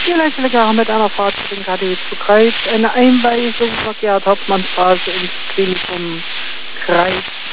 Hier letzte Jahre mit einer Fahrt zu den KDW zu Kreis, eine Einweisung Verkehrt Hauptmannstraße ins Klinikum Kreis